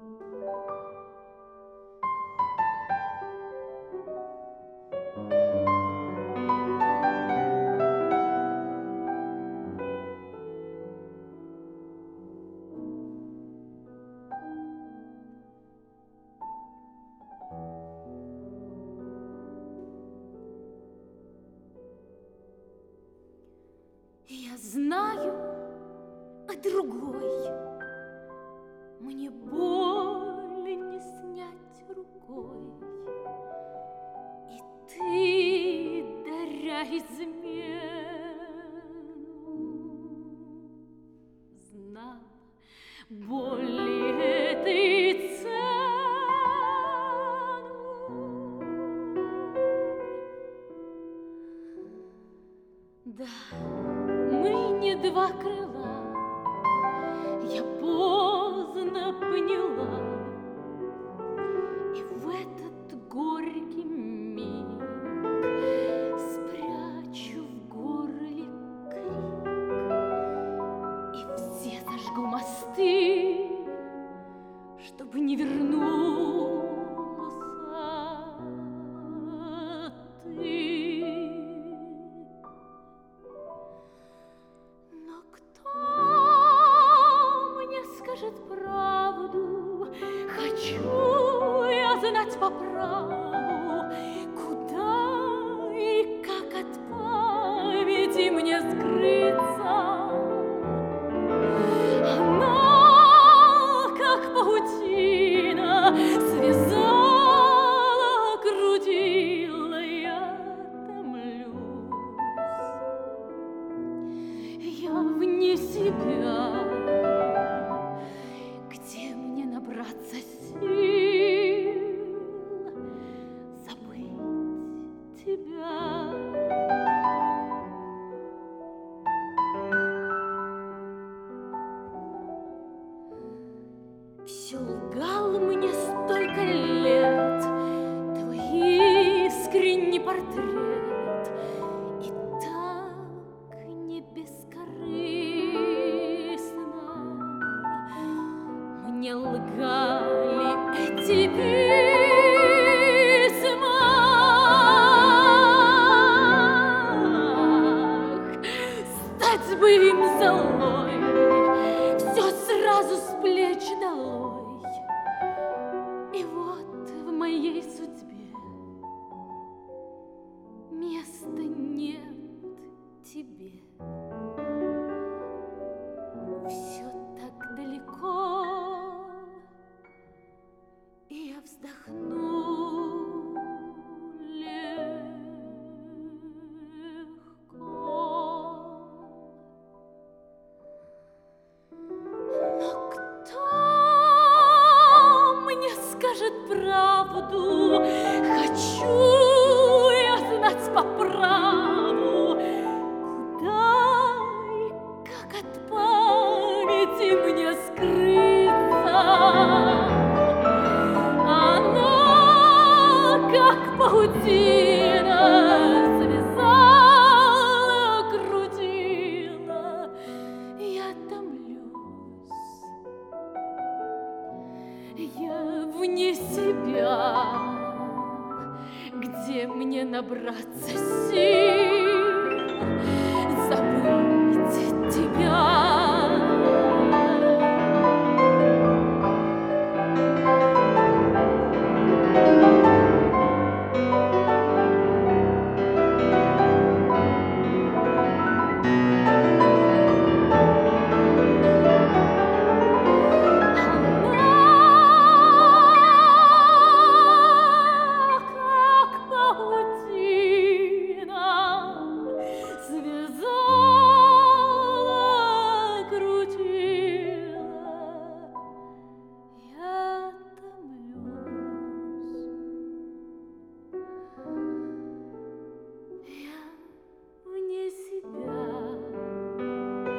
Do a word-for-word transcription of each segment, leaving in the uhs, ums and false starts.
Я знаю о другой, мне боли не снять рукой. И ты, даря измену, знал боли этой цену. Да, мы не два крыла, я поздно поняла, и в этот горький миг спрячу в горле крик, и все зажгу мосты, чтобы не вернулся ты. Правду хочу я знать по праву, куда и как от памяти мне скрыться. Она, как паутина, связала, крутила, я томлюсь. Я вне себя. Набраться сил забыть тебя. Все лгал мне столько лет твой искренний портрет, и так не бескорыстно мне лгали эти письма. Стать бы им золой, все сразу с плеч долой. И вот в моей судьбе места нет тебе. Все так далеко, и я вздохну легко. Но кто мне скажет правду? Хочу я знать по праву, куда и как от памяти мне скрыться. Как паутина связала, крутила, я томлюсь. Я вне себя, где мне набраться сил забыть тебя.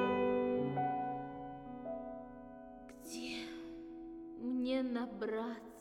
Набраться